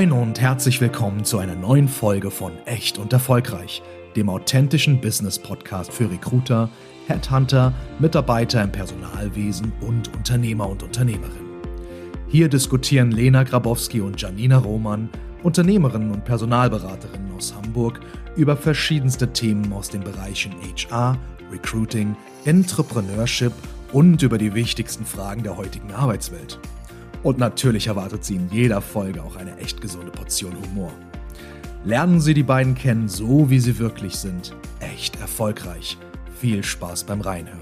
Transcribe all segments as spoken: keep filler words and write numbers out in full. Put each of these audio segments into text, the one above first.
Moin und herzlich willkommen zu einer neuen Folge von Echt und Erfolgreich, dem authentischen Business-Podcast für Recruiter, Headhunter, Mitarbeiter im Personalwesen und Unternehmer und Unternehmerinnen. Hier diskutieren Lena Grabowski und Janina Roman, Unternehmerinnen und Personalberaterinnen aus Hamburg, über verschiedenste Themen aus den Bereichen H R, Recruiting, Entrepreneurship und über die wichtigsten Fragen der heutigen Arbeitswelt. Und natürlich erwartet Sie in jeder Folge auch eine echt gesunde Portion Humor. Lernen Sie die beiden kennen, so wie sie wirklich sind. Echt erfolgreich. Viel Spaß beim Reinhören.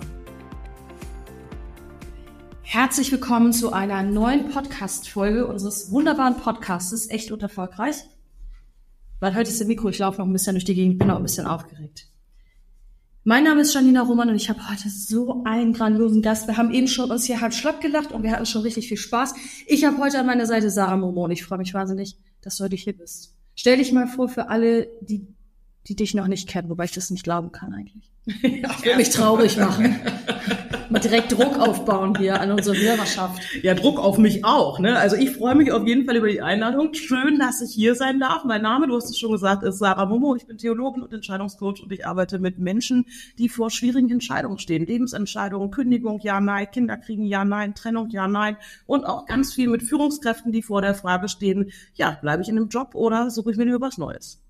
Herzlich willkommen zu einer neuen Podcast-Folge unseres wunderbaren Podcastes Echt und Erfolgreich. Weil heute ist das Mikro, ich laufe noch ein bisschen durch die Gegend, bin noch ein bisschen aufgeregt. Mein Name ist Janina Roman und ich habe heute so einen grandiosen Gast. Wir haben eben schon uns hier halb schlapp gelacht und wir hatten schon richtig viel Spaß. Ich habe heute an meiner Seite Sarah Momo und ich freue mich wahnsinnig, dass du heute hier bist. Stell dich mal vor für alle, die, die dich noch nicht kennen, wobei ich das nicht glauben kann eigentlich. Ich will mich traurig machen. Mal direkt Druck aufbauen hier an unsere Hörerschaft. Ja, Druck auf mich auch, ne? Also ich freue mich auf jeden Fall über die Einladung. Schön, dass ich hier sein darf. Mein Name, du hast es schon gesagt, ist Sarah Momo. Ich bin Theologin und Entscheidungscoach und ich arbeite mit Menschen, die vor schwierigen Entscheidungen stehen. Lebensentscheidungen, Kündigung, ja, nein, Kinder kriegen, ja, nein, Trennung, ja, nein. Und auch ganz viel mit Führungskräften, die vor der Frage stehen, ja, bleibe ich in einem Job oder suche ich mir lieber was Neues?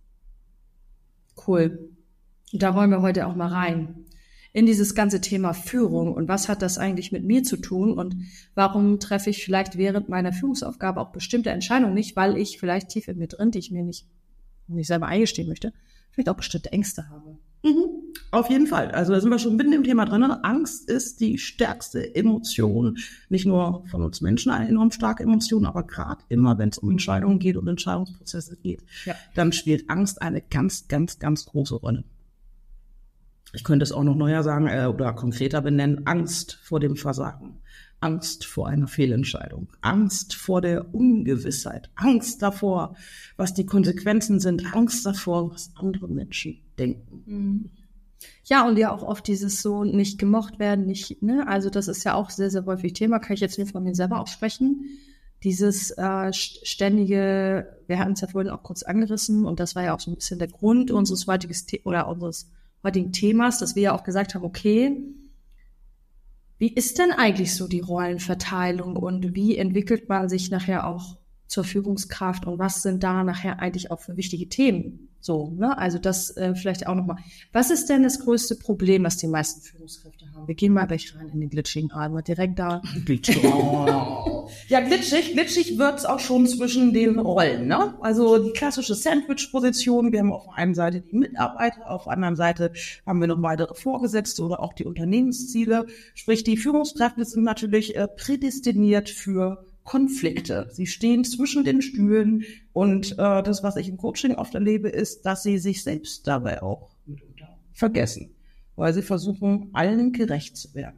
Cool. Da wollen wir heute auch mal rein. In dieses ganze Thema Führung und was hat das eigentlich mit mir zu tun und warum treffe ich vielleicht während meiner Führungsaufgabe auch bestimmte Entscheidungen nicht, weil ich vielleicht tief in mir drin, die ich mir nicht, nicht selber eingestehen möchte, vielleicht auch bestimmte Ängste habe. Mhm. Auf jeden Fall. Also da sind wir schon mitten im Thema drin. Angst ist die stärkste Emotion, nicht nur von uns Menschen eine enorm starke Emotion, aber gerade immer, wenn es um Entscheidungen geht und Entscheidungsprozesse geht, ja, dann spielt Angst eine ganz, ganz, ganz große Rolle. Ich könnte es auch noch neuer sagen äh, oder konkreter benennen, Angst vor dem Versagen, Angst vor einer Fehlentscheidung, Angst vor der Ungewissheit, Angst davor, was die Konsequenzen sind, Angst davor, was andere Menschen denken. Ja, und ja auch oft dieses so nicht gemocht werden, nicht, ne, also das ist ja auch sehr, sehr häufig Thema, kann ich jetzt nur von mir selber auch sprechen. Dieses äh, ständige, wir hatten es ja vorhin auch kurz angerissen und das war ja auch so ein bisschen der Grund unseres heutigen The- oder unseres heutigen Themas, dass wir ja auch gesagt haben, okay, wie ist denn eigentlich so die Rollenverteilung und wie entwickelt man sich nachher auch zur Führungskraft und was sind da nachher eigentlich auch für wichtige Themen? So, ne? Also das äh, vielleicht auch nochmal. Was ist denn das größte Problem, was die meisten Führungskräfte haben? Wir gehen mal gleich rein in den glitschigen Rahmen, mal direkt da. Ja, glitschig, glitschig wird's auch schon zwischen den Rollen, ne? Also die klassische Sandwich-Position. Wir haben auf der einen Seite die Mitarbeiter, auf der anderen Seite haben wir noch weitere Vorgesetzte oder auch die Unternehmensziele. Sprich, die Führungskräfte sind natürlich äh, prädestiniert für Konflikte. Sie stehen zwischen den Stühlen und äh, das, was ich im Coaching oft erlebe, ist, dass sie sich selbst dabei auch mitunter vergessen, weil sie versuchen, allen gerecht zu werden.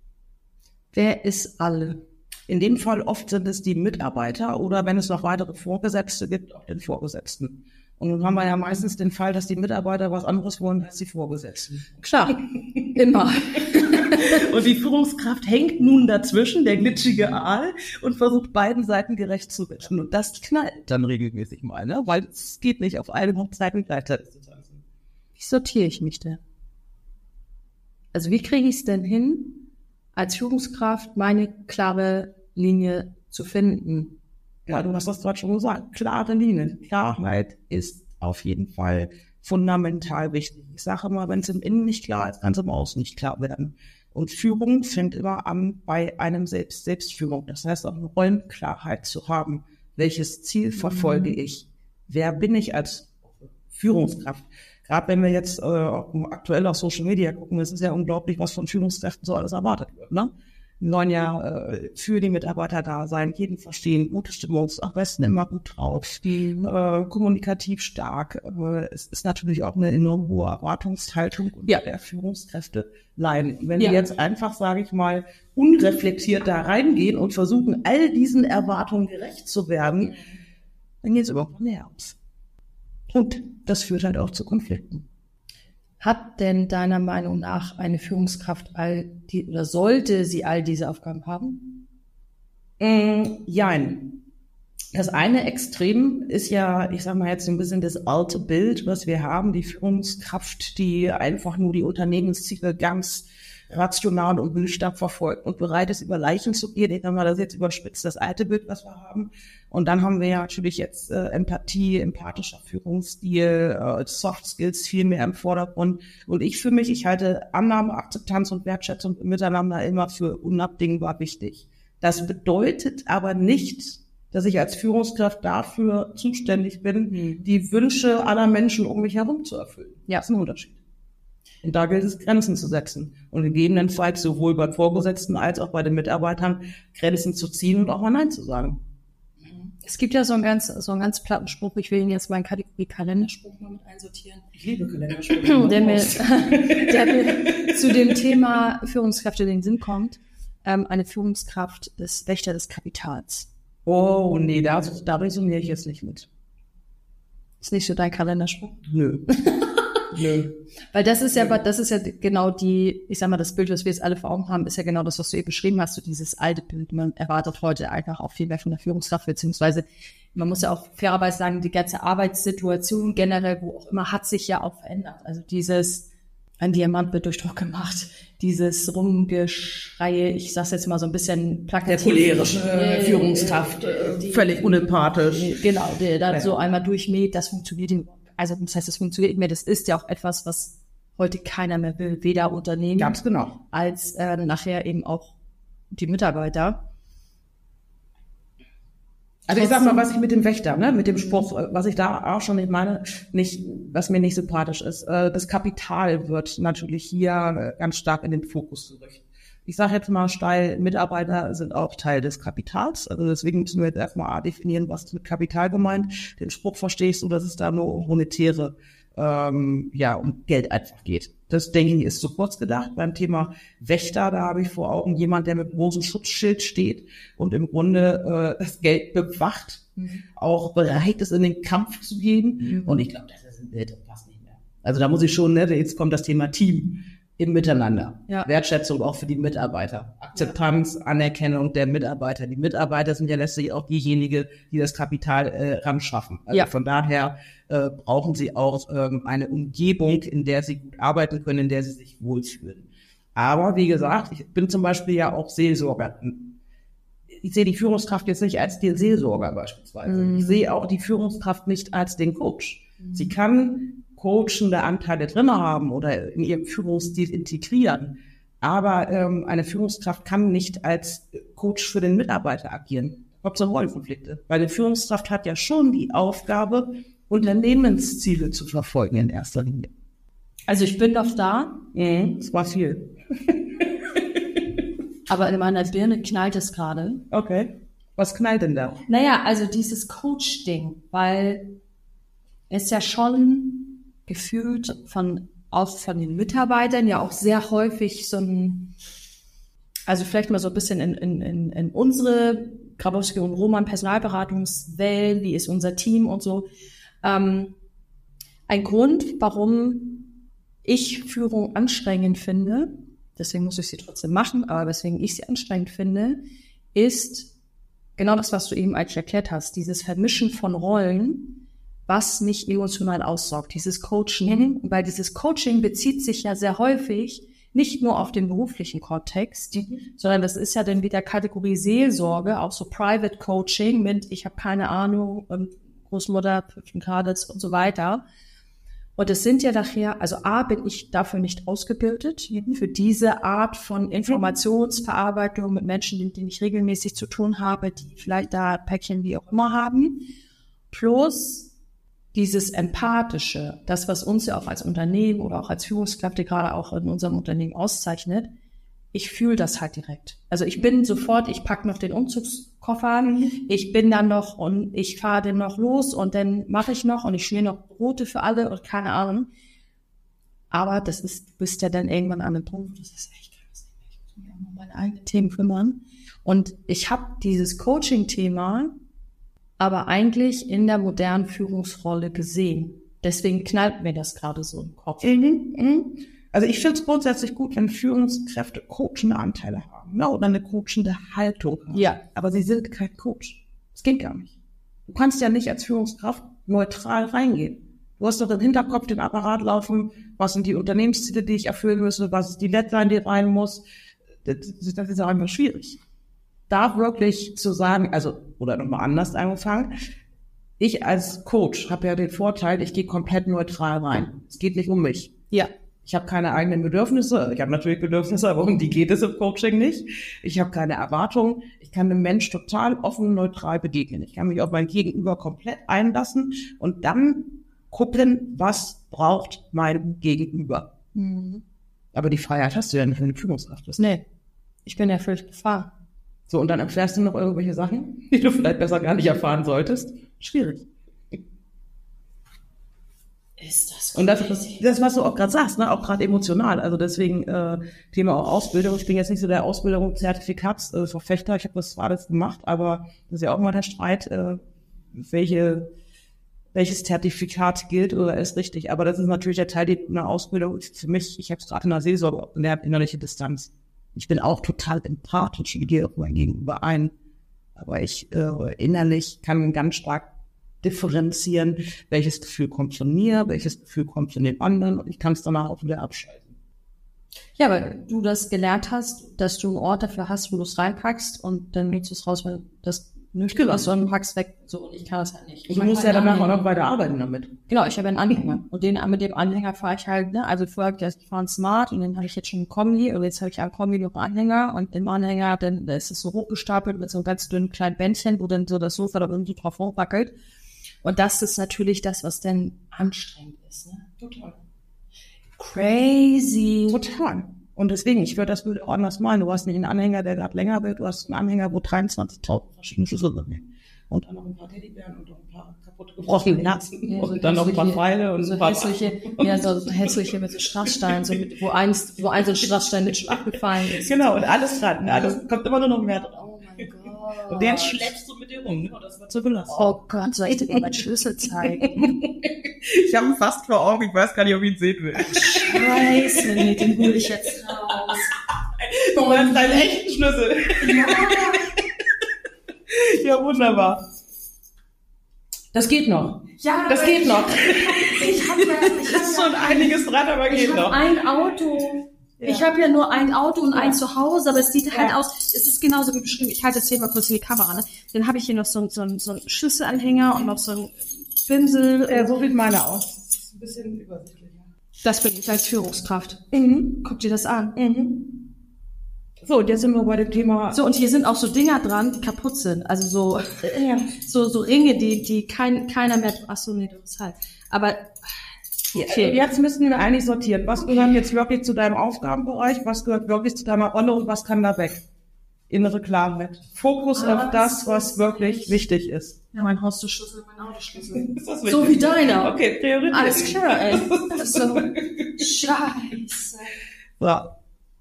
Wer ist alle? In dem Fall oft sind es die Mitarbeiter oder wenn es noch weitere Vorgesetzte gibt, auch den Vorgesetzten. Und nun haben wir ja meistens den Fall, dass die Mitarbeiter was anderes wollen als die Vorgesetzten. Klar, immer. Und die Führungskraft hängt nun dazwischen, der glitschige Aal, und versucht beiden Seiten gerecht zu werden. Und das knallt dann regelmäßig mal, ne? Weil es geht nicht auf allen Hochzeiten gleichzeitig zu tanzen. Wie sortiere ich mich denn? Also wie kriege ich es denn hin, als Führungskraft meine klare Linie zu finden? Ja, du hast das gerade schon gesagt. Klare Linien. Klarheit ist auf jeden Fall fundamental wichtig. Ich sage immer, wenn es im Innen nicht klar ist, kann es im Außen nicht klar werden. Und Führung fängt immer an bei einem Selbst, Selbstführung. Das heißt auch eine Rollenklarheit zu haben. Welches Ziel verfolge ich? Wer bin ich als Führungskraft? Gerade wenn wir jetzt äh, aktuell auf Social Media gucken, es ist ja unglaublich, was von Führungskräften so alles erwartet wird, ne? Wir sollen ja äh, für die Mitarbeiter da sein, jeden verstehen, gute Stimmung, am besten immer gut drauf, die, äh, kommunikativ stark. Äh, es ist natürlich auch eine enorm hohe Erwartungshaltung ja, der Führungskräfte leiden. Wenn ja. wir jetzt einfach, sage ich mal, unreflektiert da reingehen und versuchen, all diesen Erwartungen gerecht zu werden, dann geht es überhaupt nicht aus. Und das führt halt auch zu Konflikten. Hat denn deiner Meinung nach eine Führungskraft all die, oder sollte sie all diese Aufgaben haben? Mm, jein. Das eine Extrem ist ja, ich sag mal jetzt ein bisschen das alte Bild, was wir haben, die Führungskraft, die einfach nur die Unternehmensziele ganz rational und nüchtern verfolgt und bereit ist, über Leichen zu gehen. Ich sag mal, das ist jetzt überspitzt das alte Bild, was wir haben. Und dann haben wir ja natürlich jetzt äh, Empathie, empathischer Führungsstil, äh, Soft Skills viel mehr im Vordergrund. Und ich für mich, ich halte Annahme, Akzeptanz und Wertschätzung miteinander immer für unabdingbar wichtig. Das bedeutet aber nicht, dass ich als Führungskraft dafür zuständig bin, mhm. die Wünsche aller Menschen um mich herum zu erfüllen. Ja, das ist ein Unterschied. Und da gilt es, Grenzen zu setzen. Und gegebenenfalls sowohl bei Vorgesetzten als auch bei den Mitarbeitern Grenzen zu ziehen und auch mal Nein zu sagen. Es gibt ja so einen ganz, so einen ganz platten Spruch, ich will ihn jetzt mal in Kategorie Kalenderspruch mal mit einsortieren. Ich liebe Kalendersprüche. der, mir, der mir zu dem Thema Führungskräfte in den Sinn kommt. Ähm, eine Führungskraft ist Wächter des Kapitals. Oh, nee, da, da resoniere ich jetzt nicht mit. Ist nicht so dein Kalenderspruch? Nö. Nö. Weil das ist ja, das ist ja genau die, ich sag mal, das Bild, was wir jetzt alle vor Augen haben, ist ja genau das, was du eben beschrieben hast, so dieses alte Bild. Man erwartet heute einfach auch viel mehr von der Führungskraft, beziehungsweise man muss ja auch fairerweise sagen, die ganze Arbeitssituation generell, wo auch immer, hat sich ja auch verändert. Also dieses, ein Diamant wird durch Druck gemacht, dieses Rumgeschreie, ich sag's jetzt mal so ein bisschen plakativ. Der cholerische äh, Führungskraft, äh, die, völlig unempathisch. Genau, der da ja. so einmal durchmäht, das funktioniert ihm. Also das heißt, das funktioniert nicht mehr. Das ist ja auch etwas, was heute keiner mehr will, weder Unternehmen Ganz genau. als äh, nachher eben auch die Mitarbeiter. Also ich sag mal, was ich mit dem Wächter, ne, mit dem Spruch, was ich da auch schon nicht meine, nicht, was mir nicht sympathisch ist. Äh, das Kapital wird natürlich hier ganz stark in den Fokus gerückt. Ich sage jetzt mal steil, Mitarbeiter sind auch Teil des Kapitals. Also deswegen müssen wir jetzt erstmal definieren, was ist mit Kapital gemeint. Den Spruch verstehst du, dass es da nur um monetäre, ähm, ja, um Geld einfach geht. Das, denke ich, ist zu kurz gedacht. Beim Thema Wächter, da habe ich vor Augen jemand, der mit großem Schutzschild steht und im Grunde äh, das Geld bewacht, mhm. auch bereit ist, in den Kampf zu gehen. Mhm. Und ich glaube, das ist ein Bild, das passt nicht mehr. Also da muss ich schon, ne, jetzt kommt das Thema Team. Im Miteinander. Ja. Wertschätzung auch für die Mitarbeiter. Akzeptanz, ja. Anerkennung der Mitarbeiter. Die Mitarbeiter sind ja letztlich auch diejenigen, die das Kapital äh, ranschaffen. Also ja. von daher äh, brauchen sie auch ähm, eine Umgebung, in der sie gut arbeiten können, in der sie sich wohlfühlen. Aber wie gesagt, ich bin zum Beispiel ja auch Seelsorger. Ich sehe die Führungskraft jetzt nicht als den Seelsorger beispielsweise. Mhm. Ich sehe auch die Führungskraft nicht als den Coach. Mhm. Sie kann coachende Anteile drin haben oder in ihrem Führungsstil integrieren. Aber ähm, eine Führungskraft kann nicht als Coach für den Mitarbeiter agieren. Kommt zu Rollenkonflikte. Weil eine Führungskraft hat ja schon die Aufgabe, Unternehmensziele zu verfolgen in erster Linie. Also ich bin doch da. Mhm, das war viel. Aber in meiner Birne knallt es gerade. Okay. Was knallt denn da? Naja, also dieses Coach-Ding, weil es ja schon gefühlt von, auch von den Mitarbeitern ja auch sehr häufig so ein, also vielleicht mal so ein bisschen in, in, in, in unsere Grabowski und Roman Personalberatungswelt, wie ist unser Team und so. Ähm, ein Grund, warum ich Führung anstrengend finde, deswegen muss ich sie trotzdem machen, aber weswegen ich sie anstrengend finde, ist genau das, was du eben eigentlich erklärt hast, dieses Vermischen von Rollen, was nicht emotional aussaugt, dieses Coaching, weil dieses Coaching bezieht sich ja sehr häufig nicht nur auf den beruflichen Kontext, mhm. sondern das ist ja dann wieder Kategorie Seelsorge, auch so Private Coaching mit, ich habe keine Ahnung, Großmutter, Grades und so weiter. Und es sind ja nachher, also A, bin ich dafür nicht ausgebildet, mhm. für diese Art von Informationsverarbeitung mit Menschen, mit denen ich regelmäßig zu tun habe, die vielleicht da Päckchen wie auch immer haben, plus dieses Empathische, das, was uns ja auch als Unternehmen oder auch als Führungskräfte gerade auch in unserem Unternehmen auszeichnet, ich fühle das halt direkt. Also ich bin sofort, ich packe noch den Umzugskoffer, ich bin dann noch und ich fahre den noch los und dann mache ich noch und ich schmier noch Brote für alle und keine Ahnung. Aber das ist, du bist ja dann irgendwann an einem Punkt, das ist echt krass, ich muss mich auch noch um meine eigenen Themen kümmern. Und ich habe dieses Coaching-Thema aber eigentlich in der modernen Führungsrolle gesehen. Deswegen knallt mir das gerade so im Kopf. Mhm, mhm. Also ich finde es grundsätzlich gut, wenn Führungskräfte coachende Anteile haben, ne, oder eine coachende Haltung haben. Ja. Aber sie sind kein Coach. Das geht gar nicht. Du kannst ja nicht als Führungskraft neutral reingehen. Du hast doch im Hinterkopf den Apparat laufen, was sind die Unternehmensziele, die ich erfüllen müsse, was ist die Deadline, die rein muss. Das, das ist ja einfach schwierig. Da wirklich zu sagen, also, oder nochmal anders angefangen, ich als Coach habe ja den Vorteil, ich gehe komplett neutral rein. Es geht nicht um mich. Ja. Ich habe keine eigenen Bedürfnisse. Ich habe natürlich Bedürfnisse, aber um die geht es im Coaching nicht. Ich habe keine Erwartungen. Ich kann dem Mensch total offen, neutral begegnen. Ich kann mich auf mein Gegenüber komplett einlassen und dann gucken, was braucht mein Gegenüber. Mhm. Aber die Freiheit hast du ja nicht, wenn du Führungskraft bist. Nee, ich bin ja völlig gefahren. So, und dann erfährst du noch irgendwelche Sachen, die du vielleicht besser gar nicht erfahren solltest. Schwierig. Ist das Und das, das, was du auch gerade sagst, ne, auch gerade emotional. Also deswegen äh, Thema auch Ausbildung. Ich bin jetzt nicht so der Ausbildung Zertifikatsverfechter. Ich habe das zwar alles gemacht, aber das ist ja auch mal der Streit, äh, welche welches Zertifikat gilt oder ist richtig. Aber das ist natürlich der Teil einer Ausbildung. Für mich, ich habe es gerade in der Seelsorge gelernt, innerliche Distanz. Ich bin auch total empathisch, ich gehe auf mein Gegenüber ein. Aber ich äh, innerlich kann ganz stark differenzieren, welches Gefühl kommt von mir, welches Gefühl kommt von den anderen und ich kann es danach auch wieder abschalten. Ja, weil du das gelernt hast, dass du einen Ort dafür hast, wo du es reinpackst und dann nimmst du es raus, weil das nicht ist und packst weg. So, und ich kann das halt nicht. Ich du musst ja danach auch noch weiter arbeiten damit. Genau, ich habe einen Anhänger und den, mit dem Anhänger fahre ich halt, ne, also vorher habe ich fahre einen Smart und dann habe ich jetzt schon einen Kombi und jetzt habe ich einen Kombi noch einen Anhänger und im Anhänger, dann da ist es so hochgestapelt mit so einem ganz dünnen kleinen Bändchen, wo dann so das Sofa da irgendwie drauf hochwackelt. Und das ist natürlich das, was dann anstrengend ist. Ne? Total. Crazy. Total. Und deswegen, ich würde das würde auch anders malen. Du hast nicht einen Anhänger, der gerade länger wird. Du hast einen Anhänger, wo dreiundzwanzigtausend verschiedene Schlüssel drin. Und dann noch ein paar Teddybären und noch ein paar kaputte gebrochene Herzen. Ja, und so dann noch ein paar Pfeile und so ein paar hässliche, ja, so hässliche mit so Strasssteinen, so mit, wo eins, wo ein so ein Strassstein mit schon abgefallen ist. Genau, und alles dran. Ja, das kommt immer nur noch mehr dran. Oh mein Gott. Und den schleppst du mit dir rum, ne? Das wird so gelassen. Oh Gott, soll ich dir mal meinen Schlüssel zeigen? Ich habe ihn fast vor Augen, ich weiß gar nicht, ob ich ihn sehen will. Scheiße, nee, den hol ich jetzt raus. Du meinst deinen echten Schlüssel. Ja. Ja, wunderbar. Das geht noch. Ja, das geht noch. Ich habe ja, ich ist schon ja, einiges dran, aber geht ich noch. Ein Auto. Ja. Ich habe ja nur ein Auto und ja. ein zu Hause, aber es sieht halt ja. aus, es ist genauso wie beschrieben. Ich halte jetzt hier mal kurz in die Kamera, ne? Dann habe ich hier noch so, so, so einen Schlüsselanhänger und noch so einen Pinsel. Ja, so sieht meine aus. Das ist ein bisschen übersichtlicher. Das bin ich als Führungskraft. Mhm. Guck dir das an. Mhm. So, und jetzt sind wir bei dem Thema. So, und hier sind auch so Dinger dran, die kaputt sind. Also so, ja. so, so Ringe, die, die kein, keiner mehr, ach so, nee, das ist halt. Aber, okay. Jetzt müssen wir eigentlich sortieren. Was gehört jetzt wirklich zu deinem Aufgabenbereich? Was gehört wirklich zu deiner Rolle und was kann da weg? Innere Klarheit. Fokus ah, auf das, was wirklich wichtig ist. Ja, mein Haustürschlüssel, mein Autoschlüssel. Ist das so wie deiner. Okay, Priorität. Alles klar, ey. So, scheiße. Ja.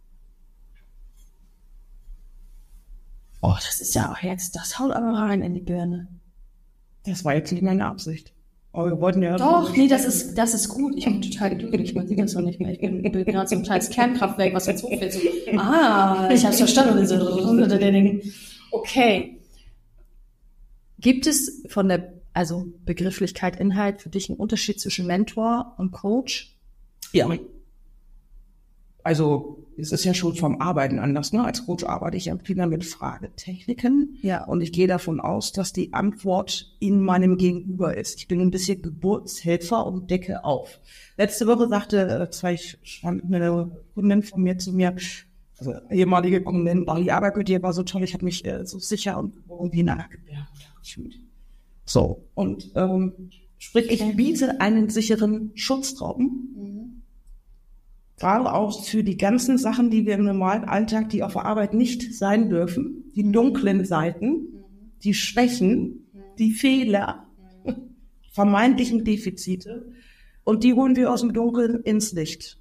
Oh, das ist ja auch jetzt, das haut aber rein in die Birne. Das war jetzt nicht meine Absicht. Aber wir wollten ja... Doch, nee, das ist, das ist gut. Ich bin total glücklich, man sieht das noch nicht mehr. Ich bin, bin gerade so ein kleines Kernkraftwerk, was jetzt hochfällt. So, ah, ich hab's verstanden. Okay. Gibt es von der, also Begrifflichkeit, Inhalt für dich einen Unterschied zwischen Mentor und Coach? Ja. Also, es ist ja schon vom Arbeiten anders, ne? Als Coach arbeite ich ja viel mit Fragetechniken. Ja. Und ich gehe davon aus, dass die Antwort in meinem Gegenüber ist. Ich bin ein bisschen Geburtshelfer und decke auf. Letzte Woche sagte, zwei, eine Kundin von mir zu mir, also ehemalige Kundin, die Arbeit mit dir war so toll, ich habe mich äh, so sicher und irgendwie in einer Gebärmutter gefühlt. So. Und, ähm, sprich, ich biete einen sicheren Schutzraum. Mhm. Gerade auch für die ganzen Sachen, die wir im normalen Alltag, die auf der Arbeit nicht sein dürfen, die dunklen Seiten, die Schwächen, die Fehler, vermeintlichen Defizite, und die holen wir aus dem Dunkeln ins Licht.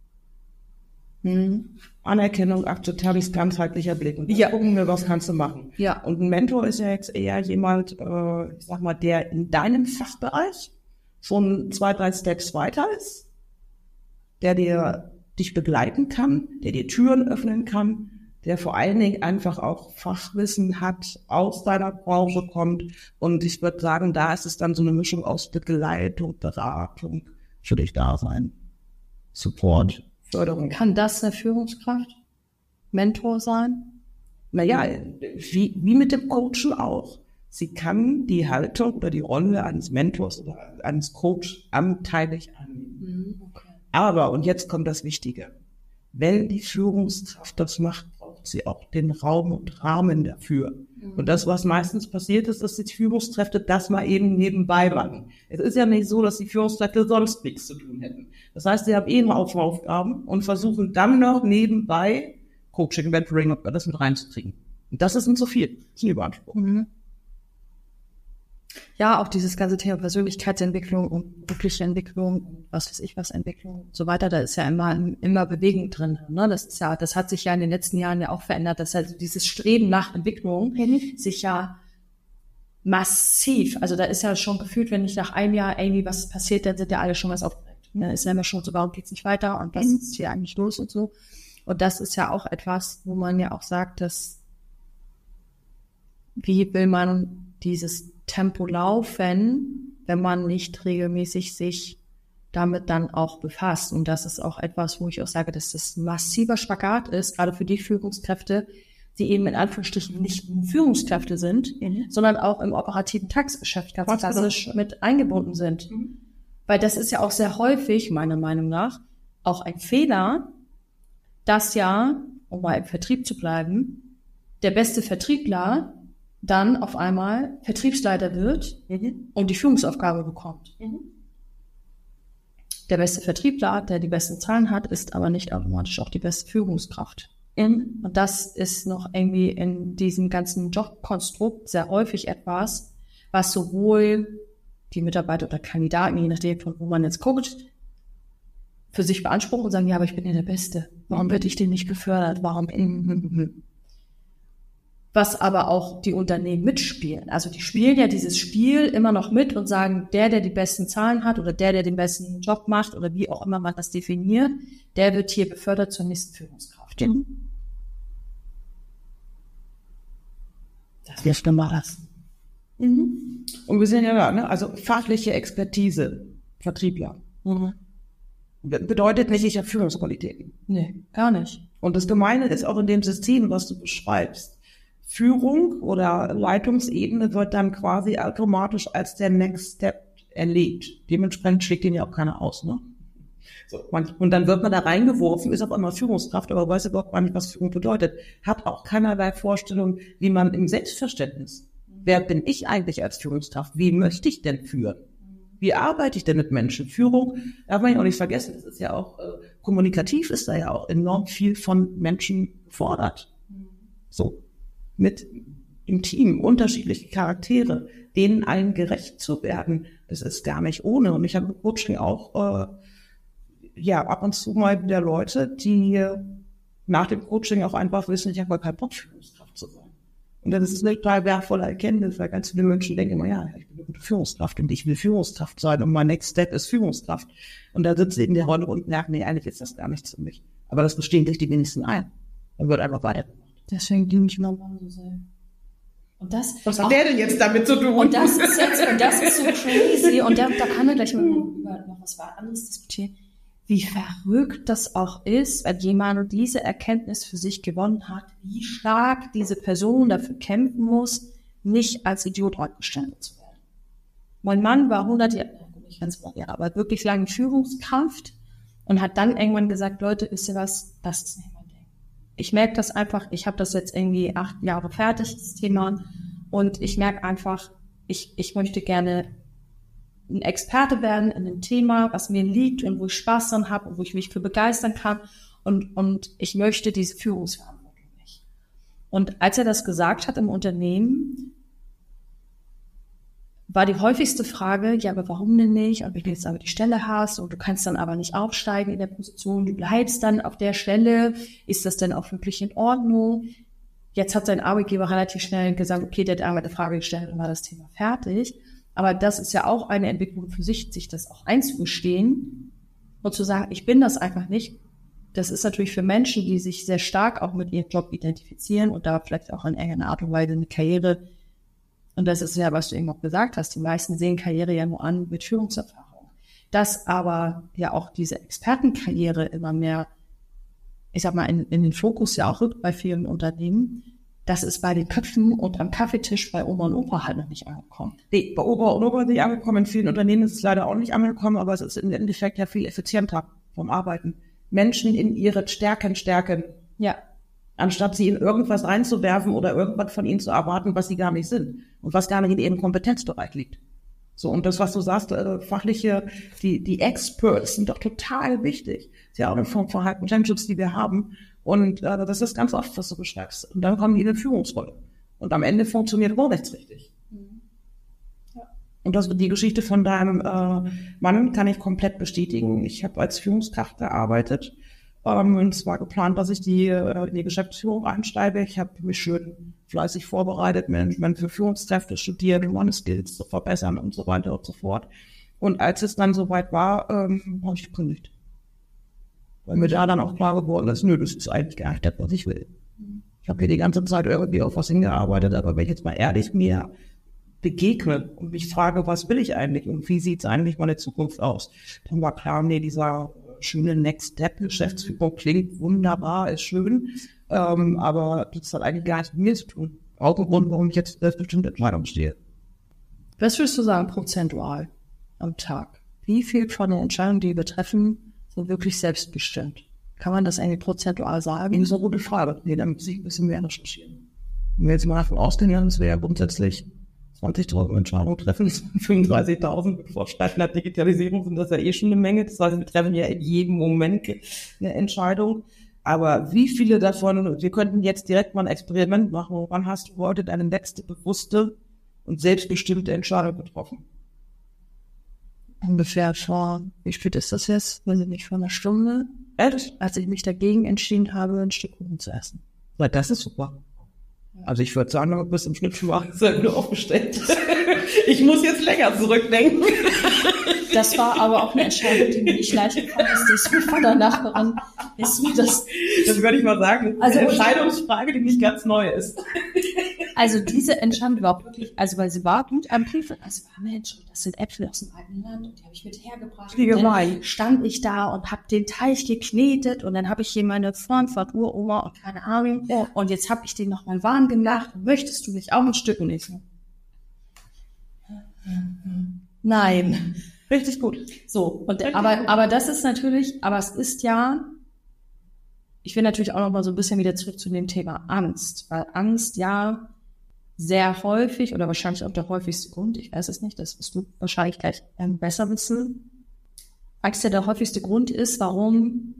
Mhm. Anerkennung, Akzeptanz, ganzheitlicher Blick. Und ja, gucken wir, was kannst du machen. Ja. Und ein Mentor ist ja jetzt eher jemand, äh, ich sag mal, der in deinem Fachbereich schon zwei, drei Steps weiter ist, der dir dich begleiten kann, der dir Türen öffnen kann, der vor allen Dingen einfach auch Fachwissen hat, aus deiner Branche kommt. Und ich würde sagen, da ist es dann so eine Mischung aus Begleitung, Beratung, für dich da sein, Support, Förderung. Kann das eine Führungskraft, Mentor sein? Naja, wie, wie mit dem Coachen auch. Sie kann die Haltung oder die Rolle eines Mentors oder eines Coach anteilig annehmen. Okay. Aber, und jetzt kommt das Wichtige, wenn die Führungskraft das macht, braucht sie auch den Raum und Rahmen dafür. Mhm. Und das, was meistens passiert ist, dass die Führungskräfte das mal eben nebenbei machen. Es ist ja nicht so, dass die Führungskräfte sonst nichts zu tun hätten. Das heißt, sie haben eh eine Aufgaben und versuchen dann noch nebenbei Coaching, Mentoring und das mit reinzukriegen. Und das ist nicht so viel. Das ist ein Überanspruch. Mhm. Ja, auch dieses ganze Thema Persönlichkeitsentwicklung und berufliche Entwicklung und was weiß ich was, Entwicklung und so weiter, da ist ja immer, immer Bewegung drin. Ne? Das ist ja, das hat sich ja in den letzten Jahren ja auch verändert, dass also dieses Streben nach Entwicklung mhm. sich ja massiv, also da ist ja schon gefühlt, wenn nicht nach einem Jahr irgendwie was passiert, dann sind ja alle schon was aufgeregt. Da ist ja immer schon so, warum geht's nicht weiter und was ist hier eigentlich los und so. Und das ist ja auch etwas, wo man ja auch sagt, dass wie will man dieses Tempo laufen, wenn man nicht regelmäßig sich damit dann auch befasst. Und das ist auch etwas, wo ich auch sage, dass das ein massiver Spagat ist, gerade für die Führungskräfte, die eben in Anführungsstrichen nicht nur Führungskräfte sind, mhm. sondern auch im operativen Tagesgeschäft ganz klassisch genau. mit eingebunden sind. Mhm. Weil das ist ja auch sehr häufig, meiner Meinung nach, auch ein Fehler, dass ja, um mal im Vertrieb zu bleiben, der beste Vertriebler dann auf einmal Vertriebsleiter wird mhm. und die Führungsaufgabe bekommt. Mhm. Der beste Vertriebler, der die besten Zahlen hat, ist aber nicht automatisch auch die beste Führungskraft. Mhm. Und das ist noch irgendwie in diesem ganzen Jobkonstrukt sehr häufig etwas, was sowohl die Mitarbeiter oder Kandidaten, je nachdem von wo man jetzt guckt, für sich beanspruchen und sagen, ja, aber ich bin ja der Beste. Warum werde ich denn nicht gefördert? Warum? Was aber auch die Unternehmen mitspielen. Also die spielen ja dieses Spiel immer noch mit und sagen, der, der die besten Zahlen hat oder der, der den besten Job macht oder wie auch immer man das definiert, der wird hier befördert zur nächsten Führungskraft. Mhm. Das wird schlimmer lassen. Mhm. Und wir sehen ja da, ne? Also fachliche Expertise, Vertriebler. Mhm. Bedeutet nicht, ich habe Führungsqualitäten. Nee, gar nicht. Und das Gemeine ist auch in dem System, was du beschreibst. Führung oder Leitungsebene wird dann quasi automatisch als der Next Step erlebt. Dementsprechend schlägt den ja auch keiner aus, ne? So, und dann wird man da reingeworfen, ist auf einmal Führungskraft, aber weiß überhaupt gar nicht, was Führung bedeutet. Hat auch keinerlei Vorstellung, wie man im Selbstverständnis, wer bin ich eigentlich als Führungskraft? Wie möchte ich denn führen? Wie arbeite ich denn mit Menschen? Führung, darf man ja auch nicht vergessen, das ist ja auch, äh, kommunikativ ist da ja auch enorm viel von Menschen gefordert. So, mit im Team, unterschiedliche Charaktere, denen allen gerecht zu werden, das ist gar nicht ohne. Und ich habe im Coaching auch, äh, ja, ab und zu mal wieder Leute, die nach dem Coaching auch einfach wissen, ich habe keinen Bock, Führungskraft zu sein. Und das ist eine total wertvolle Erkenntnis, weil ganz viele Menschen denken immer, ja, ich bin eine gute Führungskraft und ich will Führungskraft sein und mein Next Step ist Führungskraft. Und da sitzt sie in der Rolle und merken, nee, eigentlich ist das gar nichts für mich. Aber das bestehen sich die wenigsten ein. Dann wird einfach weitergemacht. Deswegen liebe ich Mama so sehr. Und das, was hat auch, der denn jetzt damit zu tun? Und das ist jetzt, und das ist so crazy. Und da, da kann man gleich mal über noch was anderes diskutieren. Wie verrückt das auch ist, wenn jemand diese Erkenntnis für sich gewonnen hat, wie stark diese Person dafür kämpfen muss, nicht als Idiot dargestellt zu werden. Mein Mann war hundert Jahre, nicht ganz hundert Jahre, aber wirklich lange Führungskraft und hat dann irgendwann gesagt, Leute, wisst ihr was, das ist nicht mein Ding. Ich merke das einfach, ich habe das jetzt irgendwie acht Jahre fertig, das Thema, und ich merke einfach, ich, ich möchte gerne ein Experte werden in einem Thema, was mir liegt und wo ich Spaß dran habe und wo ich mich für begeistern kann, und, und ich möchte diese Führungsverantwortung nicht. Und als er das gesagt hat im Unternehmen, war die häufigste Frage, ja, aber warum denn nicht? Und wenn du jetzt aber die Stelle hast und du kannst dann aber nicht aufsteigen in der Position, du bleibst dann auf der Stelle, ist das denn auch wirklich in Ordnung? Jetzt hat sein Arbeitgeber relativ schnell gesagt, okay, der hat einmal eine Frage gestellt und war das Thema fertig. Aber das ist ja auch eine Entwicklung für sich, sich das auch einzugestehen und zu sagen, ich bin das einfach nicht. das ist natürlich für Menschen, die sich sehr stark auch mit ihrem Job identifizieren und da vielleicht auch in irgendeiner Art und Weise eine Karriere, und das ist ja, was du eben auch gesagt hast, die meisten sehen Karriere ja nur an mit Führungserfahrung. Dass aber ja auch diese Expertenkarriere immer mehr, ich sag mal, in, in den Fokus ja auch rückt bei vielen Unternehmen, das ist bei den Köpfen und am Kaffeetisch bei Oma und Opa halt noch nicht angekommen. Nee, bei Opa und Opa ist nicht angekommen, in vielen Unternehmen ist es leider auch nicht angekommen, aber es ist im Endeffekt ja viel effizienter vom Arbeiten. Menschen in ihre Stärken stärken. Ja. Anstatt sie in irgendwas reinzuwerfen oder irgendwas von ihnen zu erwarten, was sie gar nicht sind und was gar nicht in ihrem Kompetenzbereich liegt. So, und das, was du sagst, äh, fachliche, die, die Experts sind doch total wichtig. Das ist ja auch eine Form von High Potentials, die wir haben. Und äh, das ist ganz oft, was du beschreibst. Und dann kommen die in eine Führungsrolle. Und am Ende funktioniert gar nichts richtig. Mhm. Ja. Und das, die Geschichte von deinem äh, Mann kann ich komplett bestätigen. Ich habe als Führungskraft gearbeitet. Um, und es war geplant, dass ich die äh, in die Geschäftsführung einsteige. Ich habe mich schön fleißig vorbereitet, Management für Führungskräfte studiert, um meine Skills zu verbessern und so weiter und so fort. Und als es dann soweit war, ähm, habe ich gekündigt. Weil mir da dann auch klar geworden ist, nö, das ist eigentlich gar nicht das, was ich will. Ich habe hier die ganze Zeit irgendwie auf was hingearbeitet, aber wenn ich jetzt mal ehrlich mir begegne und mich frage, was will ich eigentlich und wie sieht es eigentlich meine Zukunft aus, dann war klar, nee, dieser schöne Next Step Geschäftsführung klingt wunderbar, ist schön, ähm, aber das hat eigentlich gar nichts mit mir zu tun. Auch ein Grund, warum ich jetzt bestimmte Entscheidungen stehe. Was würdest du sagen, prozentual am Tag? Wie viel von den Entscheidungen, die wir treffen, sind wirklich selbstbestimmt? Kann man das eigentlich prozentual sagen? Das ist eine gute Frage. Nee, da muss ich ein bisschen mehr recherchieren. Wenn wir jetzt mal davon ausgehen, ja, das wäre ja grundsätzlich zwanzigtausend Entscheidungen treffen, fünfunddreißigtausend mit fortschreitender Digitalisierung sind das ja eh schon eine Menge. Das heißt, wir treffen ja in jedem Moment eine Entscheidung. Aber wie viele davon, wir könnten jetzt direkt mal ein Experiment machen. Wann hast du heute deine letzte bewusste und selbstbestimmte Entscheidung getroffen? Ungefähr vor, wie spät ist das jetzt? Weiß ich nicht, vor einer Stunde. Echt? Als ich mich dagegen entschieden habe, ein Stück Kuchen zu essen. Na, das ist super. Also ich würde sagen, du bist im Schnitt schon nur aufgestellt. Ich muss jetzt länger zurückdenken. Das war aber auch eine Entscheidung, die mir nicht leicht gefallen ist. Die ist mir von der Nachbarin. Ist mir das, das würde ich mal sagen. Also eine Entscheidungsfrage, die nicht ganz neu ist. Also diese Entscheidung war auch wirklich, also weil sie war gut am Brief. Also war Mensch, das sind Äpfel aus dem alten Land und die habe ich mit hergebracht. Wie gemein. Dann stand ich da und habe den Teig geknetet und dann habe ich hier meine Frankfurt Uroma und keine Ahnung. Ja. Und jetzt habe ich den nochmal warm gemacht. Möchtest du nicht auch ein Stück? Und ich so, nein. Richtig gut. So, und aber, aber das ist natürlich, aber es ist ja, ich will natürlich auch noch mal so ein bisschen wieder zurück zu dem Thema Angst, weil Angst ja sehr häufig oder wahrscheinlich auch der häufigste Grund, ich weiß es nicht, das wirst du wahrscheinlich gleich ähm, besser wissen, Angst ja der häufigste Grund ist, warum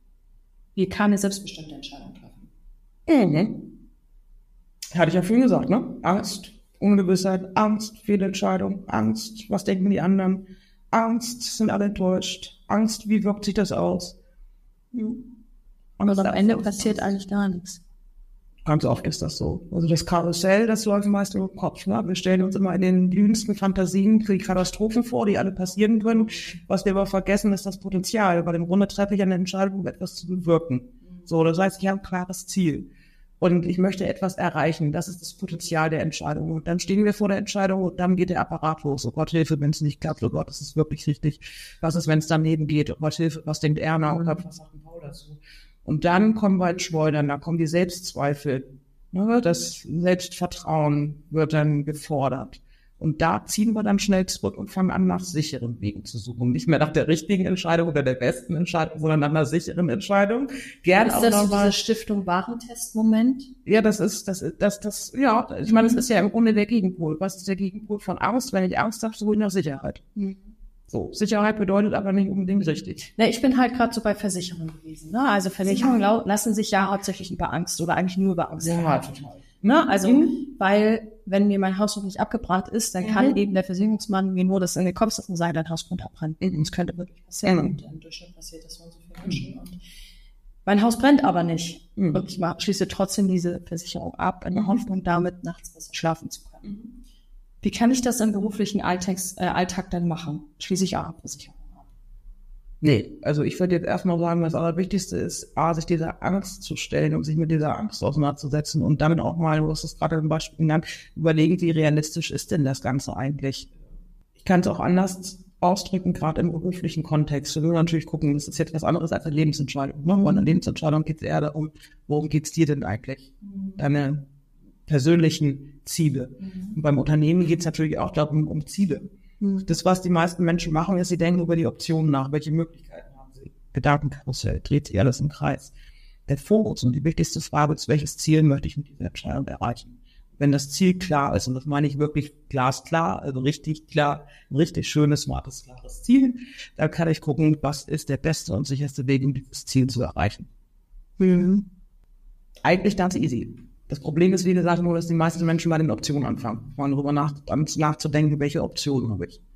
wir keine selbstbestimmte Entscheidung treffen. Mhm. Hatte ich ja viel gesagt, ne? Angst, Ungewissheit, Angst, Fehlentscheidung, Angst, was denken die anderen, Angst, sind alle enttäuscht, Angst, wie wirkt sich das aus? Mhm. Und am Ende passiert eigentlich gar nichts. Ganz oft ist das so. Also das Karussell, das läuft meist im Kopf. Ne? Wir stellen uns immer in den dünnsten Fantasien die Katastrophen vor, die alle passieren können. Was wir aber vergessen, ist das Potenzial, weil im Grunde treffe ich eine Entscheidung, um etwas zu bewirken. So, das heißt, ich habe ein klares Ziel. Und ich möchte etwas erreichen. Das ist das Potenzial der Entscheidung. Und dann stehen wir vor der Entscheidung und dann geht der Apparat los. Oh Gott, Hilfe, wenn es nicht klappt. Oh Gott, das ist wirklich richtig. Was ist, wenn es daneben geht? Oh Gott, Hilfe, was denkt Erna? Oder was sagt Paul dazu? Und dann kommen wir ins Schleudern, da kommen die Selbstzweifel. Das Selbstvertrauen wird dann gefordert. Und da ziehen wir dann schnell zurück und fangen an, nach sicheren Wegen zu suchen. Nicht mehr nach der richtigen Entscheidung oder der besten Entscheidung, sondern nach einer sicheren Entscheidung. Gern ist auch das noch so mal. dieser Stiftung-Warentest-Moment? Ja, das ist, das ist, das, das, ja, ich meine, das ist ja im Grunde der Gegenpol. Was ist der Gegenpol von Angst? Wenn ich Angst habe, suche ich nach Sicherheit. Mhm. So, Sicherheit bedeutet aber nicht unbedingt richtig. Ne, ich bin halt gerade so bei Versicherungen gewesen. Ne? Also Versicherungen ja. lassen sich ja hauptsächlich über Angst oder eigentlich nur über Angst. Ja, total. Ne? Also, mhm. weil wenn mir mein Haus noch nicht abgebrannt ist, dann mhm. kann eben der Versicherungsmann mir nur das in den Kopf setzen und sagen, dein Haus könnte abbrennen. Mhm. Das könnte wirklich passieren. Mhm. Und im Durchschnitt passiert das so und so viele Menschen. Und mein Haus brennt aber nicht. Mhm. Und ich schließe trotzdem diese Versicherung ab, in der Hoffnung, damit nachts besser schlafen zu können. Mhm. Wie kann ich das im beruflichen Alltags, äh, Alltag dann machen? Schließe ich auch Versicherung ab. Nee, also ich würde jetzt erstmal sagen, das Allerwichtigste ist, A, sich dieser Angst zu stellen und sich mit dieser Angst auseinanderzusetzen und dann auch mal, du hast es gerade im Beispiel genannt, überlegen, wie realistisch ist denn das Ganze eigentlich? Ich kann es auch anders ausdrücken, gerade im beruflichen Kontext. Wir müssen natürlich gucken, das ist jetzt was anderes als eine Lebensentscheidung. Ne? Bei einer Lebensentscheidung geht es eher darum, worum geht es dir denn eigentlich? Deine persönlichen Ziele. Und beim Unternehmen geht es natürlich auch darum, um Ziele. Das, was die meisten Menschen machen, ist, sie denken über die Optionen nach, welche Möglichkeiten haben sie. Gedankenkarussell, dreht sich alles im Kreis. Der Fokus und die wichtigste Frage ist, welches Ziel möchte ich mit dieser Entscheidung erreichen? Wenn das Ziel klar ist, und das meine ich wirklich glasklar, also richtig klar, ein richtig schönes, smartes, klares Ziel, dann kann ich gucken, was ist der beste und sicherste Weg, um dieses Ziel zu erreichen. Mhm. Eigentlich ganz easy. Das Problem ist, wie gesagt, nur, dass die meisten Menschen bei den Optionen anfangen, mal darüber nach, nachzudenken, welche Optionen habe ich.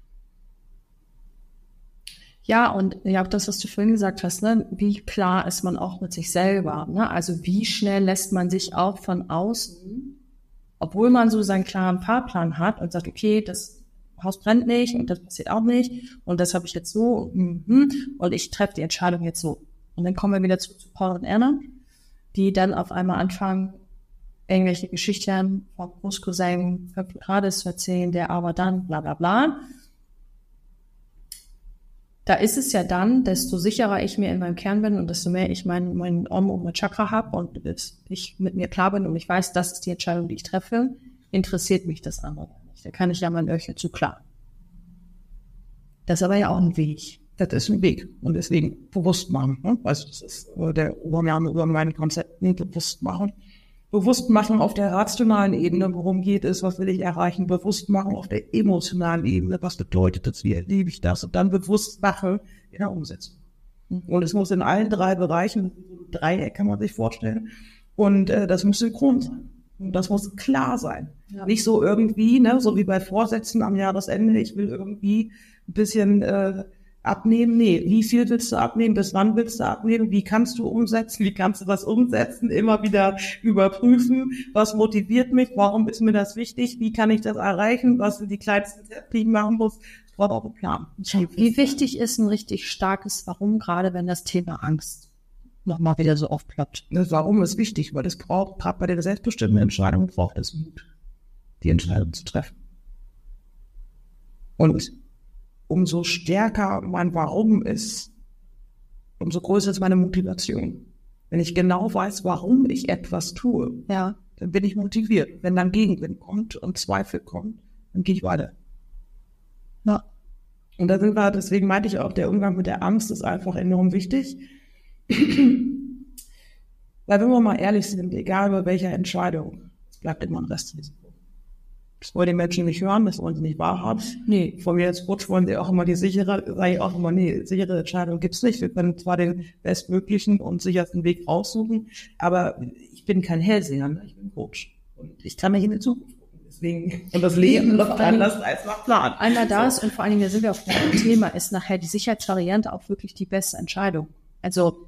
Ja, und ja, auch das, was du vorhin gesagt hast, ne, wie klar ist man auch mit sich selber, ne? Also wie schnell lässt man sich auch von außen, obwohl man so seinen klaren Fahrplan hat und sagt, okay, das Haus brennt nicht und das passiert auch nicht und das habe ich jetzt so mm, und ich treffe die Entscheidung jetzt so. Und dann kommen wir wieder zu, zu Paul und Erna, die dann auf einmal anfangen, irgendwelche Geschichten vom Großcousin fünf Grades zu erzählen, der aber dann bla bla bla. Da ist es ja dann, desto sicherer ich mir in meinem Kern bin und desto mehr ich mein, mein Om und mein Chakra habe und ich mit mir klar bin und ich weiß, das ist die Entscheidung, die ich treffe, interessiert mich das andere nicht. Da kann ich ja mein Öhrchen zu klar. Das ist aber ja auch ein Weg. Das ist ein Weg. Und deswegen bewusst machen. Ne? Also das ist der Obermame über meine Konzepte, nee, bewusst machen. Bewusst machen auf der rationalen Ebene, worum geht es, was will ich erreichen, bewusst machen auf der emotionalen Ebene, was bedeutet das, wie erlebe ich das und dann bewusst machen in der Umsetzung. Und es muss in allen drei Bereichen, Dreieck kann man sich vorstellen, und äh, das muss synchron sein. Und das muss klar sein. Ja. Nicht so irgendwie, ne, so wie bei Vorsätzen am Jahresende, ich will irgendwie ein bisschen äh, abnehmen, nee, wie viel willst du abnehmen, bis wann willst du abnehmen, wie kannst du umsetzen, wie kannst du was umsetzen, immer wieder überprüfen, was motiviert mich, warum ist mir das wichtig, wie kann ich das erreichen, was sind die kleinsten Steps, die ich machen muss, ich brauche auch einen Plan. Wie wichtig ist ein richtig starkes Warum, gerade wenn das Thema Angst nochmal wieder so aufploppt? Das Warum ist wichtig, weil das braucht, gerade bei der selbstbestimmten Entscheidung braucht es Mut, die Entscheidung zu treffen. Und umso stärker mein Warum ist, umso größer ist meine Motivation. Wenn ich genau weiß, warum ich etwas tue, ja, dann bin ich motiviert. Wenn dann Gegenwind kommt und Zweifel kommt, dann gehe ich weiter. Ja. Und da sind wir, deswegen meinte ich auch, der Umgang mit der Angst ist einfach enorm wichtig. Weil wenn wir mal ehrlich sind, egal bei welcher Entscheidung, es bleibt immer ein Restrisiko. Das wollen die Menschen nicht hören, das wollen sie nicht wahrhaben. Nee, von mir als Coach wollen sie auch immer die sichere, sage ich auch immer, nee, sichere Entscheidung gibt's nicht. Wir können zwar den bestmöglichen und sichersten Weg raussuchen, aber ich bin kein Hellseher, ne? Ich bin Coach. Und ich kann nicht in die Zukunft gucken. Deswegen, und das Leben läuft anders als nach Plan. Einmal da ist und vor allen Dingen, da sind wir auf dem Thema, ist nachher die Sicherheitsvariante auch wirklich die beste Entscheidung. Also,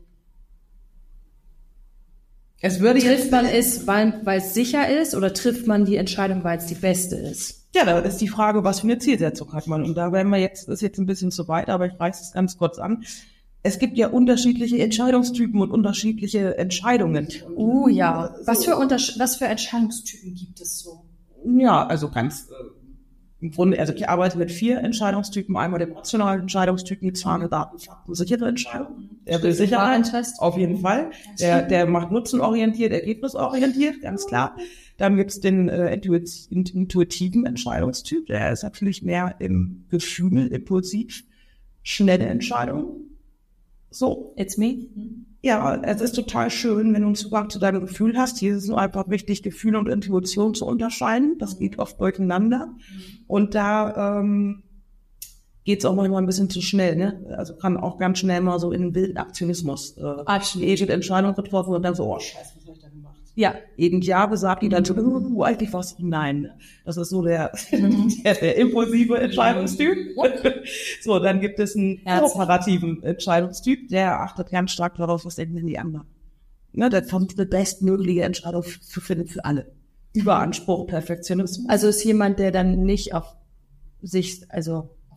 Es würde trifft jetzt, man es, weil, weil es sicher ist, oder trifft man die Entscheidung, weil es die beste ist? Ja, da ist die Frage, was für eine Zielsetzung hat man. Und da werden wir jetzt, das ist jetzt ein bisschen zu weit, aber ich reiße es ganz kurz an. Es gibt ja unterschiedliche Entscheidungstypen und unterschiedliche Entscheidungen. Oh ja. Was für, Unters- was für Entscheidungstypen gibt es so? Ja, also ganz äh, im Grunde, also ich arbeite mit vier Entscheidungstypen. Einmal dem rationalen Entscheidungstypen, Zahlen, Daten, Fakten, sichere Entscheidung. Der will Sicherheit, auf jeden Fall. Der, der macht nutzenorientiert, ergebnisorientiert, ganz klar. Dann gibt's den äh, intuitiven Entscheidungstyp. Der ist natürlich mehr im Gefühl, impulsiv, schnelle Entscheidungen. So. It's me. Ja, es ist total schön, wenn du einen Zugang zu deinem Gefühl hast. Hier ist es nur einfach wichtig, Gefühl und Intuition zu unterscheiden. Das geht oft durcheinander. Und da ähm, geht es auch manchmal ein bisschen zu schnell. Ne? Also kann auch ganz schnell mal so in den wilden Aktionismus. Äh, Agent Entscheidung getroffen und dann so, oh Scheiße, was habe ich da gemacht? Ja, eben Ja besagt die dann so, uh, eigentlich was Nein. Das ist so der, der, der impulsive Entscheidungstyp. So, dann gibt es einen kooperativen Entscheidungstyp, der achtet ganz stark darauf, was denken denn die anderen. Ne, der versucht eine bestmögliche Entscheidung zu finden für alle. Überanspruch, Perfektionismus. Also ist jemand, der dann nicht auf sich, also auf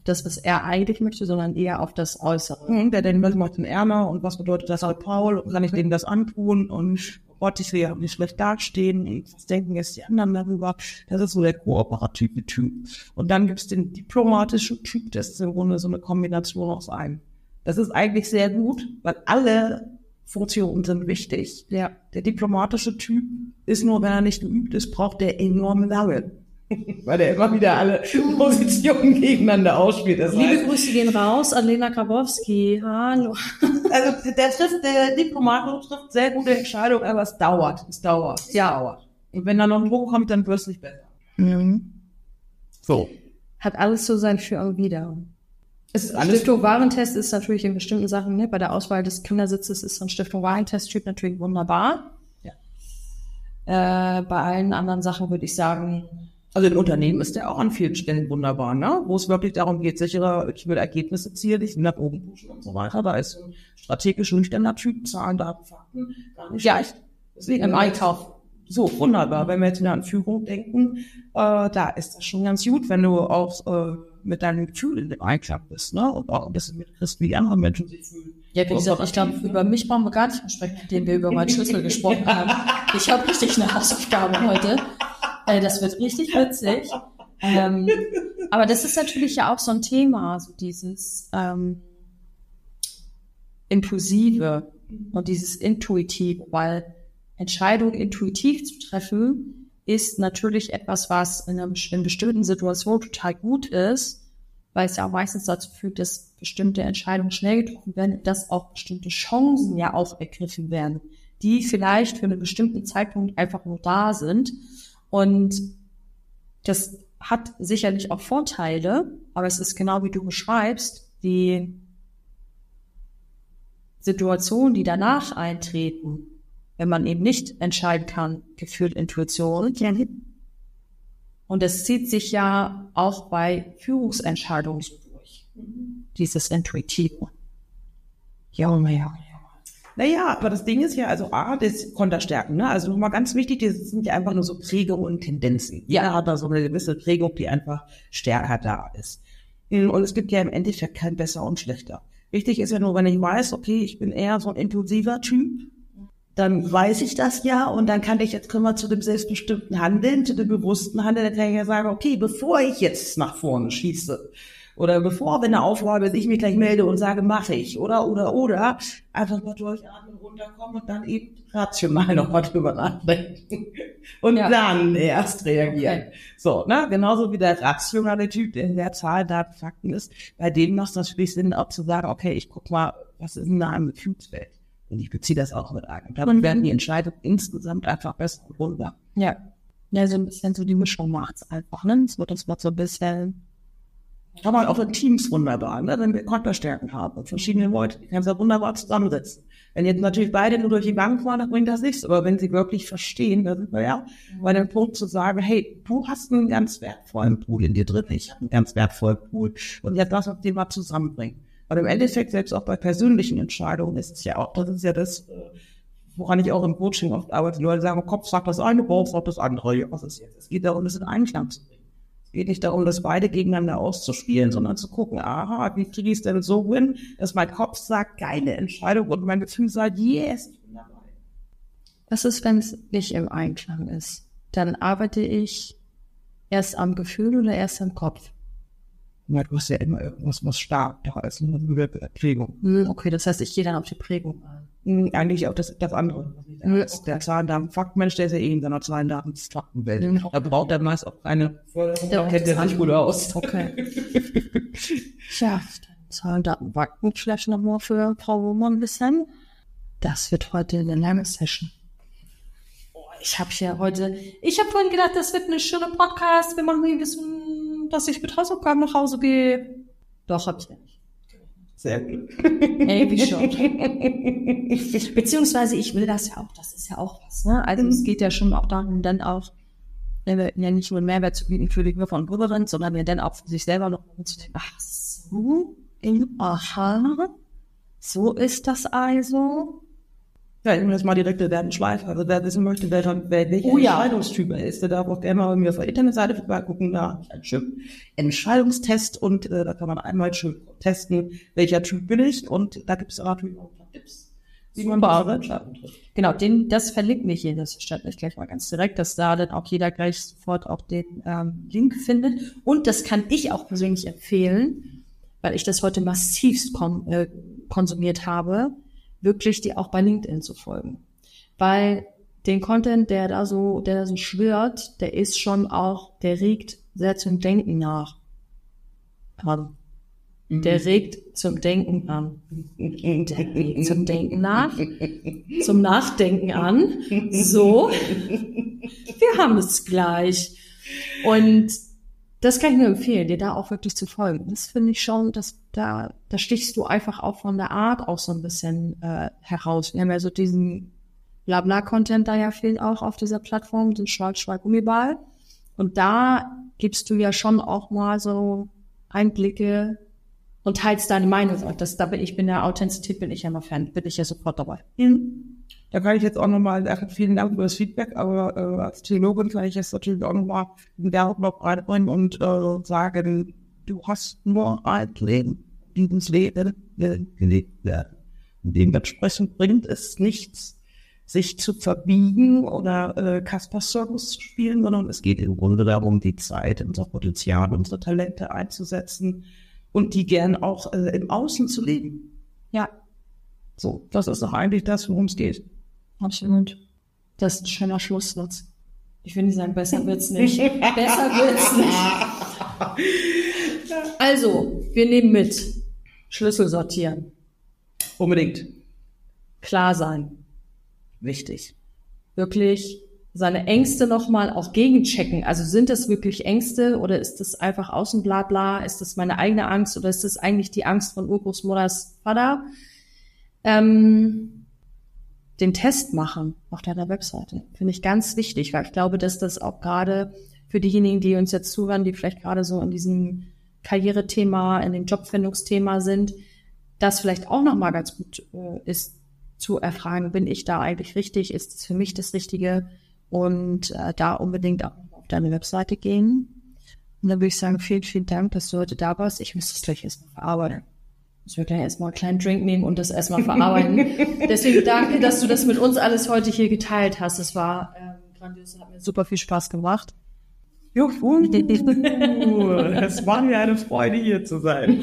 das, was er eigentlich möchte, sondern eher auf das Äußere. Mhm, der denkt, was macht denn Erna und was bedeutet das für Paul und kann ich denen das antun und Gott, ich will ja nicht schlecht dastehen und was denken jetzt die anderen darüber. Das ist so der kooperative Typ. Und dann gibt es den diplomatischen Typ, das ist im Grunde so eine Kombination aus einem. Das ist eigentlich sehr gut, weil alle Funktionen sind wichtig. Ja. Der diplomatische Typ ist nur, wenn er nicht geübt ist, braucht der enorme Lange. Weil der immer wieder alle Positionen gegeneinander ausspielt. Das Liebe heißt, Grüße gehen raus an Lena Grabowski. Hallo. also der trifft, der Diplomat trifft sehr gute Entscheidungen, aber es dauert, es dauert, es Ja. dauert. Und wenn da noch ein Druck kommt, dann wird es nicht besser. Mhm. So. Hat alles so sein Für und Wider. Es ist alles Stiftung Warentest ist natürlich in bestimmten Sachen, ne, bei der Auswahl des Kindersitzes ist so ein Stiftung Warentest-Typ natürlich wunderbar. Ja. Äh, bei allen anderen Sachen würde ich sagen, Also im Unternehmen ist der auch an vielen Stellen wunderbar, ne? Wo es wirklich darum geht, sichere, ich will Ergebnisse zielen, nach oben pushen und so weiter. Da ist ein strategisch nüchterner Typ, Zahlen, Daten, Fakten, gar nicht Ja, schlecht. Deswegen im Einkauf. So, wunderbar. Wenn wir jetzt wieder an Führung denken, äh, da ist das schon ganz gut, wenn du auch äh, mit deinem Gefühl in dem Einklang bist, ne? Und auch ein bisschen mitkriegst, wie die anderen Menschen sich fühlen. Ja, wie gesagt, ich glaube, über mich brauchen wir gar nicht mehr sprechen, indem wir über meinen Schlüssel gesprochen haben. Ich habe richtig eine Hausaufgabe heute. Äh, das wird richtig witzig. Ähm, aber das ist natürlich ja auch so ein Thema, so dieses ähm, Impulsive und dieses Intuitive, weil Entscheidungen intuitiv zu treffen, ist natürlich etwas, was in, einer, in bestimmten Situationen total gut ist, weil es ja auch meistens dazu führt, dass bestimmte Entscheidungen schnell getroffen werden, dass auch bestimmte Chancen ja auch ergriffen werden, die vielleicht für einen bestimmten Zeitpunkt einfach nur da sind. Und das hat sicherlich auch Vorteile, aber es ist genau wie du beschreibst, die Situationen, die danach eintreten, wenn man eben nicht entscheiden kann, Gefühl, Intuition. Und es zieht sich ja auch bei Führungsentscheidungen so durch. Dieses Intuitive. Junge, Junge, Junge. Naja, aber das Ding ist ja, also A, das Konterstärken, ne? Also nochmal ganz wichtig, das sind ja einfach nur so Prägungen und Tendenzen. Jeder hat da so eine gewisse Prägung, die einfach stärker da ist. Und es gibt ja im Endeffekt kein besser und schlechter. Wichtig ist ja nur, wenn ich weiß, okay, ich bin eher so ein impulsiver Typ, dann weiß ich das ja und dann kann ich jetzt können wir zu dem selbstbestimmten Handeln, zu dem bewussten Handeln, dann kann ich ja sagen, okay, bevor ich jetzt nach vorne schieße oder bevor, wenn eine Aufgabe ist, ich mich gleich melde und sage, mache ich oder, oder, oder, einfach mal durchatmen, runterkommen und dann eben rational noch mal drüber nachdenken und Ja. dann erst reagieren. Okay. So, ne, genauso wie der rationale Typ, der in der Zahl, Daten, Fakten ist, bei dem macht es natürlich Sinn, auch zu sagen, okay, ich guck mal, was ist in einer Gefühlswelt? Und ich beziehe das auch mit ein. Und dann werden die Entscheidungen insgesamt einfach besser und runder. Ja. Ja, so ein bisschen so die Mischung macht's einfach, ne? Es wird uns mal so ein bisschen, Kann man auch in Teams wunderbar, ne? Wenn wir Konterstärken haben und verschiedene Leute, die kannst du ja wunderbar zusammensetzen. Wenn jetzt natürlich beide nur durch die Bank fahren, dann bringt das nichts. Aber wenn sie wirklich verstehen, dann sind wir ja bei dem Punkt zu sagen, hey, du hast einen ganz wertvollen Pool in dir drin, ich habe einen ganz wertvollen Pool und jetzt lass uns den mal zusammenbringen. Und im Endeffekt, selbst auch bei persönlichen Entscheidungen ist es ja auch, das ist ja das, woran ich auch im Coaching oft arbeite. Die Leute sagen, Kopf sagt das eine, Bauch sagt das andere. Ja, was ist jetzt? Es geht darum, das in Einklang zu bringen. Es geht nicht darum, das beide gegeneinander auszuspielen, sondern zu gucken, aha, wie kriege ich es denn so hin, dass mein Kopf sagt, geile Entscheidung und mein Gefühl sagt, yes, ich bin dabei. was ist, wenn es nicht im Einklang ist? Dann arbeite ich erst am Gefühl oder erst am Kopf? Ja, du hast ja immer irgendwas, was stark da ist, eine Prägung. Hm, okay, das heißt, ich gehe dann auf die Prägung ein. Eigentlich auch das, das andere. Ja. Der Zahlendaten-Faktenmensch, der ist ja eh in seiner Zahlendaten-Faktenwelt. Ja. Da braucht er meist auch keine Förderung, Ja, da kennt er sich gut aus. Okay. Tja, dann Zahlen, Daten, Fakten vielleicht nochmal für Frau Wohmann ein bisschen. Das wird heute eine lange Session. Oh, ich habe ja heute, ich habe vorhin gedacht, das wird eine schöne Podcast. Wir machen hier ein bisschen, dass ich mit Hausaufgaben nach Hause gehe. Doch, hab ich ja nicht. Sehr gut. Ey, wie schon. Beziehungsweise ich will das ja auch, das ist ja auch was, ne? Also es geht ja schon auch darum, dann auch, ja nicht nur einen Mehrwert zu bieten für die Bürger und Bürgerinnen, sondern ja dann auch für sich selber noch zu denken, ach so, aha, so ist das also. Ja, ich nehme jetzt mal direkt den Schleifer. Also wer wissen möchte, wer, wer welcher Oh ja. Entscheidungstyp er ist, der darf auch gerne mal bei mir auf der Internetseite vorbeigucken. Da habe ich einen schönen Entscheidungstest und äh, da kann man einmal schön testen, welcher Typ bin ich. Und da gibt es natürlich auch ein paar Tipps, wie man bessere Entscheidungen trifft. Genau, den, das verlinkt mich hier, das stand nicht gleich mal ganz direkt, dass da dann auch jeder gleich sofort auch den ähm, Link findet. Und das kann ich auch persönlich empfehlen, weil ich das heute massivst kon- äh, konsumiert habe, wirklich die auch bei LinkedIn zu folgen. Weil den Content, der da so, der da so schwirrt, der ist schon auch, der regt sehr zum Denken nach. Pardon. Der regt zum Denken an. Der regt zum Denken nach. Zum Nachdenken an. So. Wir haben es gleich. Und das kann ich nur empfehlen, dir da auch wirklich zu folgen. Das finde ich schon, dass da, da stichst du einfach auch von der Art auch so ein bisschen äh, heraus. Wir haben ja so diesen Blabla-Content da ja viel auch auf dieser Plattform, den Schwarz-Schwarz-Gummiball. Und da gibst du ja schon auch mal so Einblicke und teilst deine Meinung. Das, da bin ich, bin ja Authentizität, bin ich ja mal Fan, bin ich ja sofort dabei. Da kann ich jetzt auch nochmal, vielen Dank für das Feedback, aber äh, als Theologin kann ich jetzt natürlich auch nochmal einen Werbeblock reinbringen und äh, sagen, du hast nur ein Leben, dieses Leben gelebt werden. Dementsprechend bringt es nichts, sich zu verbiegen oder äh, Kasper-Service zu spielen, sondern es geht im Grunde darum, die Zeit, unser Potenzial, unsere Talente einzusetzen und die gern auch äh, im Außen zu leben. Ja. So, das ist doch eigentlich das, worum es geht. Absolut. Das ist ein schöner Schlusssatz. Ich will nicht sagen, besser wird's nicht. Besser wird's nicht. Also, wir nehmen mit. Schlüssel sortieren. Unbedingt. Klar sein. Wichtig. Wirklich seine Ängste nochmal auch gegenchecken. Also sind das wirklich Ängste oder ist das einfach Außenblabla? Ist das meine eigene Angst oder ist das eigentlich die Angst von Urgroßmutters Vater? Ähm, den Test machen auf deiner Webseite. Finde ich ganz wichtig, weil ich glaube, dass das auch gerade für diejenigen, die uns jetzt zuhören, die vielleicht gerade so in diesem Karrierethema, in dem Jobfindungsthema sind, das vielleicht auch nochmal ganz gut äh, ist zu erfragen, bin ich da eigentlich richtig? Ist es für mich das Richtige? Und äh, da unbedingt auch auf deine Webseite gehen. Und dann würde ich sagen, vielen, vielen Dank, dass du heute da warst. Ich müsste es gleich erstmal verarbeiten. Ich will gleich erstmal einen kleinen Drink nehmen und das erstmal verarbeiten. Deswegen danke, dass du das mit uns alles heute hier geteilt hast. Es war ähm, grandios, hat mir super viel Spaß gemacht. Juhu, es war mir eine Freude, hier zu sein.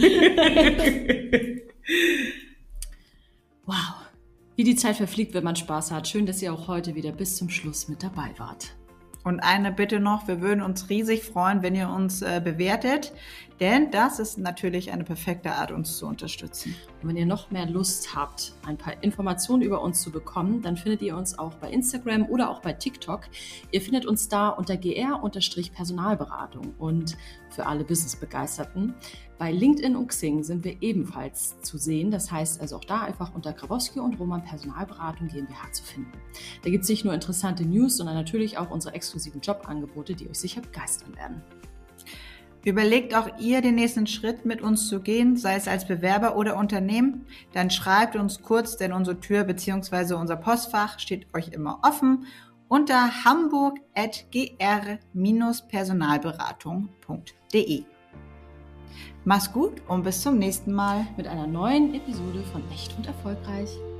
Wow, wie die Zeit verfliegt, wenn man Spaß hat. Schön, dass ihr auch heute wieder bis zum Schluss mit dabei wart. Und eine Bitte noch, wir würden uns riesig freuen, wenn ihr uns äh, bewertet, denn das ist natürlich eine perfekte Art, uns zu unterstützen. Und wenn ihr noch mehr Lust habt, ein paar Informationen über uns zu bekommen, dann findet ihr uns auch bei Instagram oder auch bei TikTok. Ihr findet uns da unter G R-Personalberatung und für alle Business-Begeisterten. Bei LinkedIn und Xing sind wir ebenfalls zu sehen. Das heißt also auch da einfach unter Grabowski und Roman Personalberatung GmbH zu finden. Da gibt es nicht nur interessante News, sondern natürlich auch unsere exklusiven Jobangebote, die euch sicher begeistern werden. Überlegt auch ihr, den nächsten Schritt mit uns zu gehen, sei es als Bewerber oder Unternehmen, dann schreibt uns kurz, denn unsere Tür bzw. unser Postfach steht euch immer offen unter hamburg at g r personalberatung punkt d e. Mach's gut und bis zum nächsten Mal Mit einer neuen Episode von Echt und Erfolgreich.